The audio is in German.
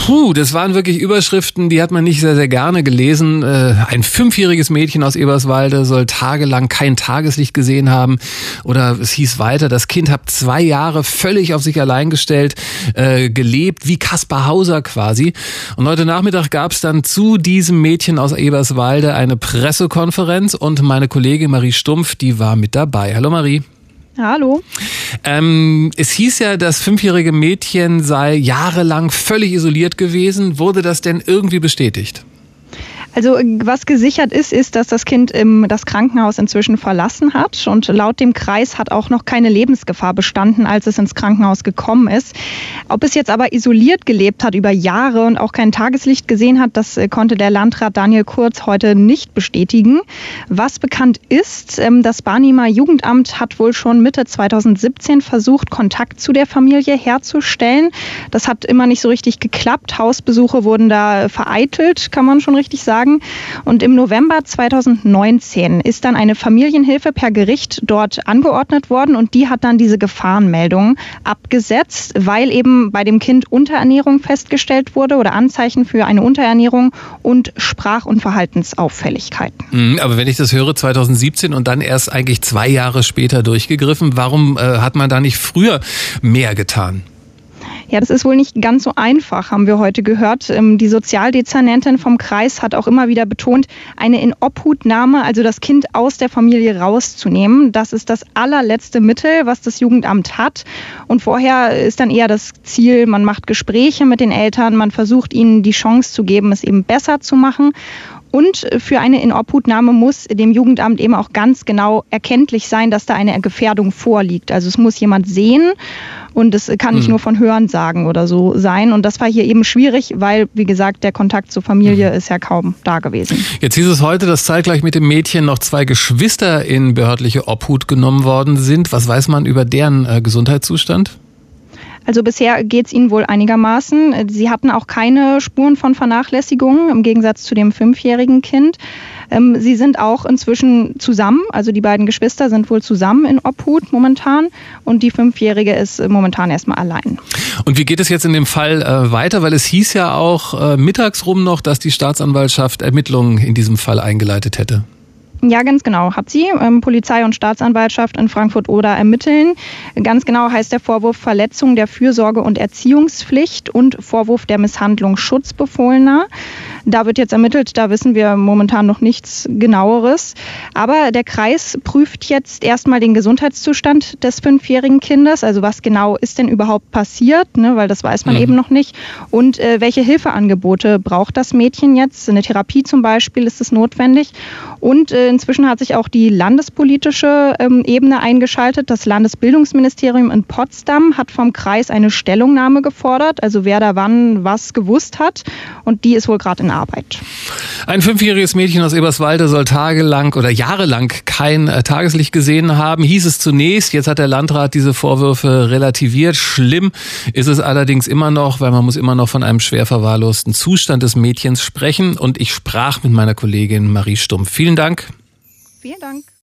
Das waren wirklich Überschriften, die hat man nicht sehr, sehr gerne gelesen. Ein 5-jähriges Mädchen aus Eberswalde soll tagelang kein Tageslicht gesehen haben. Oder es hieß weiter, das Kind hat 2 Jahre völlig auf sich allein gestellt, gelebt, wie Kaspar Hauser quasi. Und heute Nachmittag gab es dann zu diesem Mädchen aus Eberswalde eine Pressekonferenz und meine Kollegin Marie Stumpf, die war mit dabei. Hallo Marie. Hallo. Es hieß ja, das 5-jährige Mädchen sei jahrelang völlig isoliert gewesen. Wurde das denn irgendwie bestätigt? Also was gesichert ist, dass das Kind das Krankenhaus inzwischen verlassen hat und laut dem Kreis hat auch noch keine Lebensgefahr bestanden, als es ins Krankenhaus gekommen ist. Ob es jetzt aber isoliert gelebt hat über Jahre und auch kein Tageslicht gesehen hat, das konnte der Landrat Daniel Kurz heute nicht bestätigen. Was bekannt ist, das Barnimer Jugendamt hat wohl schon Mitte 2017 versucht, Kontakt zu der Familie herzustellen. Das hat immer nicht so richtig geklappt. Hausbesuche wurden da vereitelt, kann man schon richtig sagen. Und im November 2019 ist dann eine Familienhilfe per Gericht dort angeordnet worden und die hat dann diese Gefahrenmeldung abgesetzt, weil eben bei dem Kind Unterernährung festgestellt wurde oder Anzeichen für eine Unterernährung und Sprach- und Verhaltensauffälligkeiten. Aber wenn ich das höre, 2017 und dann erst eigentlich 2 Jahre später durchgegriffen, warum hat man da nicht früher mehr getan? Ja, das ist wohl nicht ganz so einfach, haben wir heute gehört. Die Sozialdezernentin vom Kreis hat auch immer wieder betont, eine Inobhutnahme, also das Kind aus der Familie rauszunehmen, das ist das allerletzte Mittel, was das Jugendamt hat. Und vorher ist dann eher das Ziel, man macht Gespräche mit den Eltern, man versucht ihnen die Chance zu geben, es eben besser zu machen. Und für eine Inobhutnahme muss dem Jugendamt eben auch ganz genau erkenntlich sein, dass da eine Gefährdung vorliegt. Also es muss jemand sehen und es kann nicht nur von Hörensagen oder so sein. Und das war hier eben schwierig, weil, wie gesagt, der Kontakt zur Familie ist ja kaum da gewesen. Jetzt hieß es heute, dass zeitgleich mit dem Mädchen noch 2 Geschwister in behördliche Obhut genommen worden sind. Was weiß man über deren Gesundheitszustand? Also bisher geht es ihnen wohl einigermaßen. Sie hatten auch keine Spuren von Vernachlässigung, im Gegensatz zu dem 5-jährigen Kind. Sie sind auch inzwischen zusammen, also die beiden Geschwister sind wohl zusammen in Obhut momentan und die 5-jährige ist momentan erstmal allein. Und wie geht es jetzt in dem Fall weiter? Weil es hieß ja auch mittags rum noch, dass die Staatsanwaltschaft Ermittlungen in diesem Fall eingeleitet hätte. Ja, ganz genau hat sie. Polizei und Staatsanwaltschaft in Frankfurt-Oder ermitteln. Ganz genau heißt der Vorwurf Verletzung der Fürsorge- und Erziehungspflicht und Vorwurf der Misshandlung Schutzbefohlener. Da wird jetzt ermittelt, da wissen wir momentan noch nichts Genaueres. Aber der Kreis prüft jetzt erstmal den Gesundheitszustand des 5-jährigen Kindes. Also was genau ist denn überhaupt passiert, ne? Weil das weiß man eben noch nicht. Und welche Hilfeangebote braucht das Mädchen jetzt? Eine Therapie zum Beispiel, ist es notwendig? Und inzwischen hat sich auch die landespolitische Ebene eingeschaltet. Das Landesbildungsministerium in Potsdam hat vom Kreis eine Stellungnahme gefordert, also wer da wann was gewusst hat. Und die ist wohl gerade in Arbeit. Ein 5-jähriges Mädchen aus Eberswalde soll tagelang oder jahrelang kein Tageslicht gesehen haben, hieß es zunächst. Jetzt hat der Landrat diese Vorwürfe relativiert. Schlimm ist es allerdings immer noch, weil man muss immer noch von einem schwer verwahrlosten Zustand des Mädchens sprechen. Und ich sprach mit meiner Kollegin Marie Stumpf. Vielen Dank. Vielen Dank.